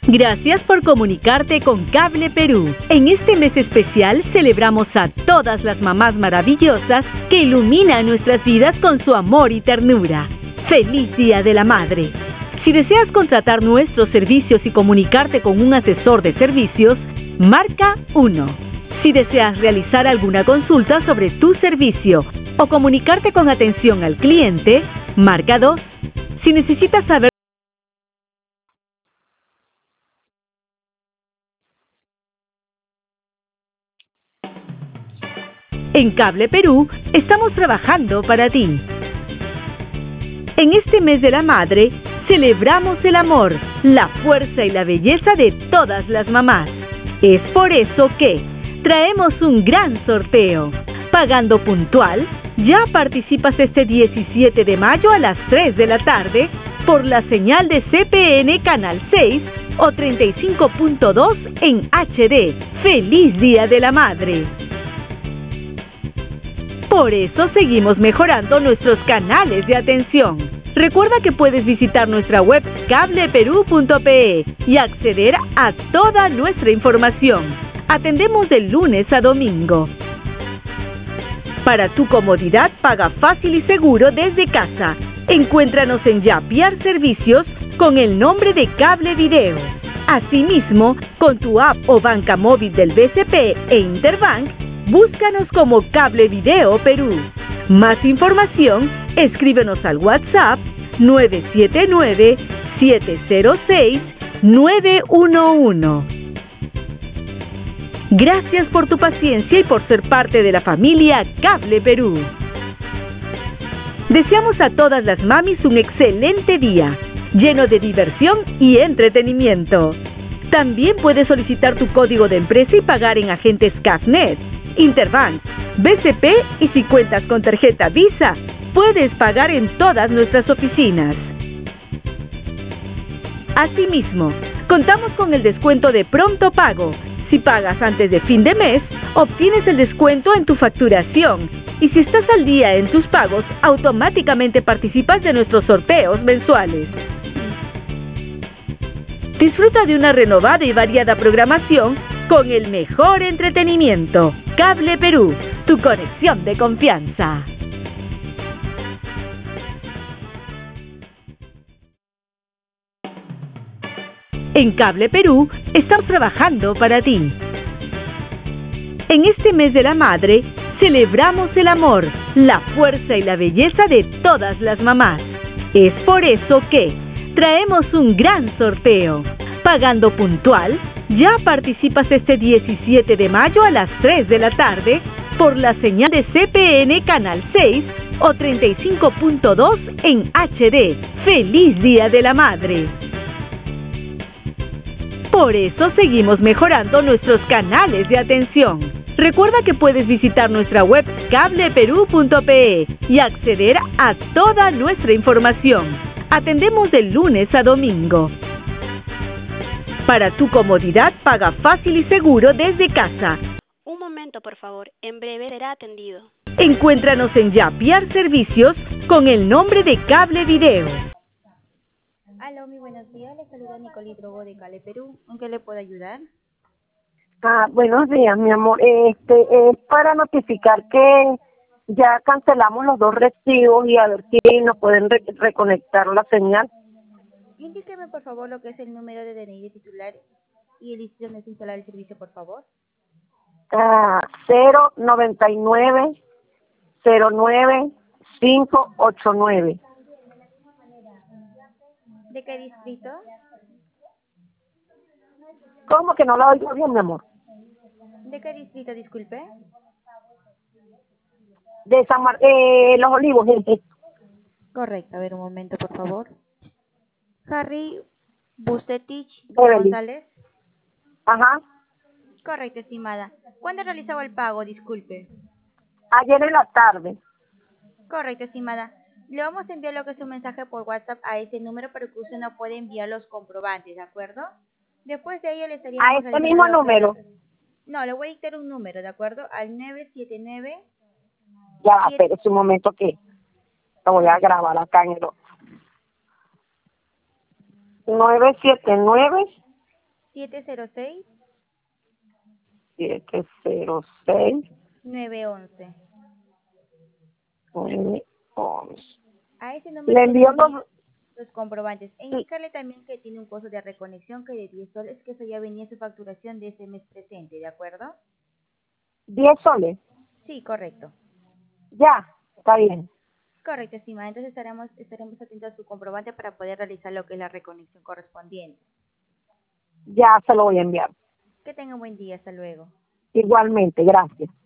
Gracias por comunicarte con Cable Perú. En este mes especial celebramos a todas las mamás maravillosas que iluminan nuestras vidas con su amor y ternura. ¡Feliz Día de la Madre! Si deseas contratar nuestros servicios y comunicarte con un asesor de servicios, marca 1. Si deseas realizar alguna consulta sobre tu servicio o comunicarte con atención al cliente, marca 2. Si necesitas saber En Cable Perú estamos trabajando para ti. En este mes de la madre, celebramos el amor, la fuerza y la belleza de todas las mamás. Es por eso que traemos un gran sorteo. Pagando puntual, ya participas este 17 de mayo a las 3 de la tarde por la señal de CPN Canal 6 o 35.2 en HD. ¡Feliz Día de la Madre! Por eso seguimos mejorando nuestros canales de atención. Recuerda que puedes visitar nuestra web cableperú.pe y acceder a toda nuestra información. Atendemos de lunes a domingo. Para tu comodidad, paga fácil y seguro desde casa. Encuéntranos en Yapiar Servicios con el nombre de Cable Video. Asimismo, con tu app o banca móvil del BCP e Interbank, búscanos como Cable Video Perú. Más información, escríbenos al WhatsApp 979-706-911. Gracias por tu paciencia y por ser parte de la familia Cable Perú. Deseamos a todas las mamis un excelente día, lleno de diversión y entretenimiento. También puedes solicitar tu código de empresa y pagar en agentes CAFNet, Interbank, BCP y si cuentas con tarjeta Visa, puedes pagar en todas nuestras oficinas. Asimismo, contamos con el descuento de pronto pago. Si pagas antes de fin de mes, obtienes el descuento en tu facturación. Y si estás al día en tus pagos, automáticamente participas de nuestros sorteos mensuales. Disfruta de una renovada y variada programación con el mejor entretenimiento. Cable Perú, tu conexión de confianza. En Cable Perú estamos trabajando para ti. En este mes de la madre, celebramos el amor, la fuerza y la belleza de todas las mamás. Es por eso que traemos un gran sorteo. Pagando puntual, ya participas este 17 de mayo a las 3 de la tarde por la señal de CPN Canal 6 o 35.2 en HD. ¡Feliz Día de la Madre! Por eso seguimos mejorando nuestros canales de atención. Recuerda que puedes visitar nuestra web cableperú.pe y acceder a toda nuestra información. Atendemos de lunes a domingo. Para tu comodidad, paga fácil y seguro desde casa. Un momento, por favor. En breve será atendido. Encuéntranos en Yapiar Servicios con el nombre de Cable Video. Aló, muy buenos días. Le saluda Nicole Drogo de Cable Perú. ¿En qué le puedo ayudar? Buenos días, mi amor. Es para notificar que ya cancelamos los 2 recibos y a ver si nos pueden reconectar la señal. Indíqueme, por favor, lo que es el número de DNI de titular y el sitio donde se instala el servicio, por favor. 099 09 589. ¿De qué distrito? ¿Cómo que no la oigo bien, mi amor? ¿De qué distrito, disculpe? De Los Olivos, gente. Correcto, a ver un momento, por favor. Harry Bustetich Beverly. González. Ajá. Correcto, estimada. ¿Cuándo realizó el pago? Disculpe. Ayer en la tarde. Correcto, estimada. Le vamos a enviar lo que es un mensaje por WhatsApp a ese número, pero que usted no puede enviar los comprobantes, ¿de acuerdo? Después de ello le estaríamos... ¿A este mismo número? No, le voy a dictar un número, ¿de acuerdo? Al 979... Ya, pero es un momento que lo voy a grabar acá en el 979 706 706 911. 911. A ese número Le envío pueden los... los comprobantes. E Sí, indicarle también que tiene un costo de reconexión que de 10 soles, que eso ya venía en su facturación de ese mes presente, ¿de acuerdo? 10 soles. Sí, correcto. Ya, está bien. Correcto, estimada. Entonces estaremos atentos a su comprobante para poder realizar lo que es la reconexión correspondiente. Ya se lo voy a enviar. Que tenga un buen día. Hasta luego. Igualmente, gracias.